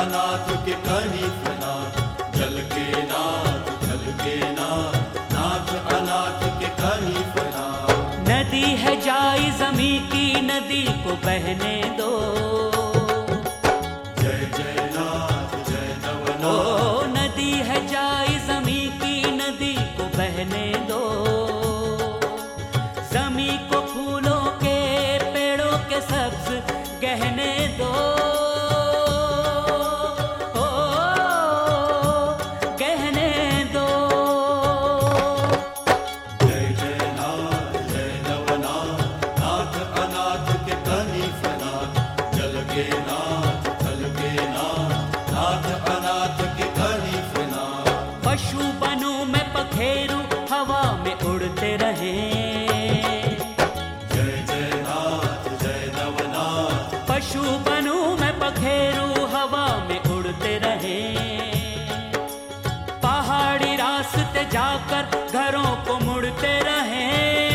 अनाथ के कनीफनाथ, जल के नाथ, जल के नाथ, नाथ अनाथ के कनीफनाथ। नदी है जाई ज़मी की, नदी को बहने दो। जय जय नाथ, जय ओ नवनाथ। नदी है जाई ज़मी की, नदी को बहने दो। ज़मी को फूलों के पेड़ों के सब्ज गहने दो। ओ गहने दो। जय जय नाथ, जय नवनाथ, नाथ अनाथ के कनीफनाथ, जल के नाथ, जल के नाथ, नाथ अनाथ के कनीफनाथ। पशु बनूं मैं पखेरू, हवा में उड़ते रहें। जय जय नाथ, जय नवनाथ। पशु बनूं मैं पखेरू, हवा में उड़ते रहें। पहाड़ी रास्ते जाकर घरों को मुड़ते रहें।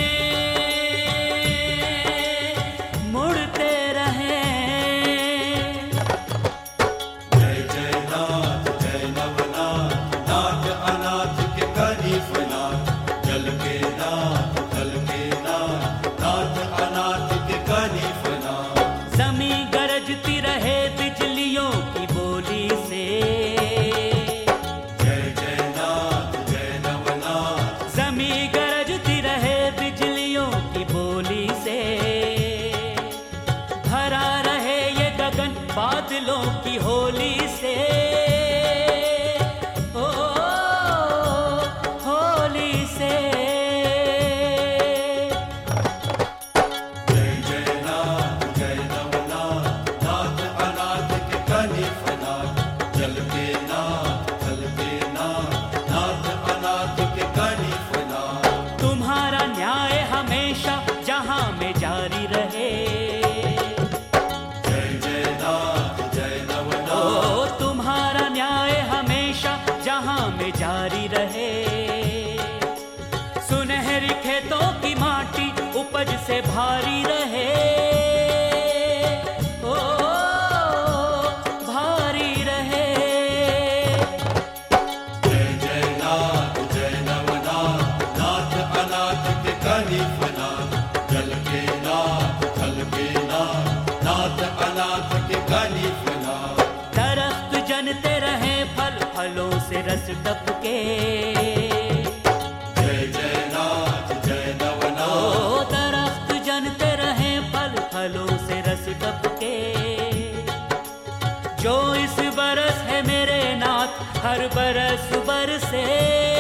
मुड़ते रहें। जय जय नाथ, जय नवनाथ, नाथ अनाथ के कनीफनाथ, जल के नाथ, जल के नाथ, नाथ अनाथ के कनीफनाथ। ज़मी गरजती रहे बिजलियों की बोली से। जय जय नाथ, जय नवनाथ। ज़मी गरजती रहे बिजलियों की बोली से। भरा रहे ये गगन बादलों की होली से। ओ होली से। जय जय नाथ, जय नवनाथ, नाथ अनाथ के कनीफनाथ, जल के नाथ, जल के नाथ, नाथ अनाथ के कनीफनाथ। तुम्हारा न्याय हमेशा जहां में जारी रहे। जय जय नाथ, जय नवनाथ। ओ तुम्हारा न्याय हमेशा जहां में जारी रहे। सुनहरी खेतों की माटी उपज से भारी रहे। ओ भारी रहे। जय जय नाथ, जय नवनाथ, नाथ अनाथ के कनीफनाथ, जल के नाथ, जल के नाथ, नाथ अनाथ के कनीफनाथ। दरख्त जनते रहे फल फलों से रस टपके। जय जय नाथ, जय नवनाथ। ओ दरख्त जनते रहे फल फलों से रस टपके। जो इस बरस है मेरे नाथ, हर बरस बरसे।